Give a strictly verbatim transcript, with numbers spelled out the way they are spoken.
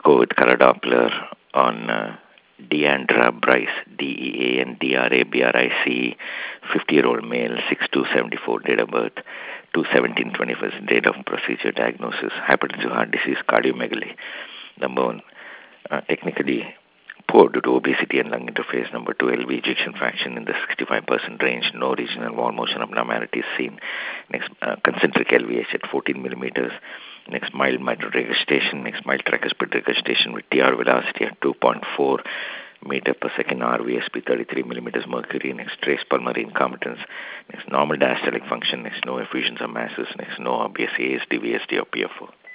echo with color Doppler on uh, Deandra Bryce, D E A N D R A B R I C E, fifty-year-old male, six two seventy-four, date of birth, two seventeen twenty-first, date of procedure, diagnosis, hypertensive heart disease, cardiomegaly. Number one, uh, technically poor due to obesity and lung interface. Number two, L V ejection fraction in the sixty-five percent range. No regional wall motion abnormalities seen. Next, uh, concentric L V H at fourteen millimeters. Next, mild mitral regurgitation. Next, mild tricuspid regurgitation with T R velocity at two point four meter per second. R V S P thirty-three millimeters mercury. Next, trace pulmonary incompetence. Next, normal diastolic function. Next, no effusions or masses. Next, no obvious A S D, V S D or P F O.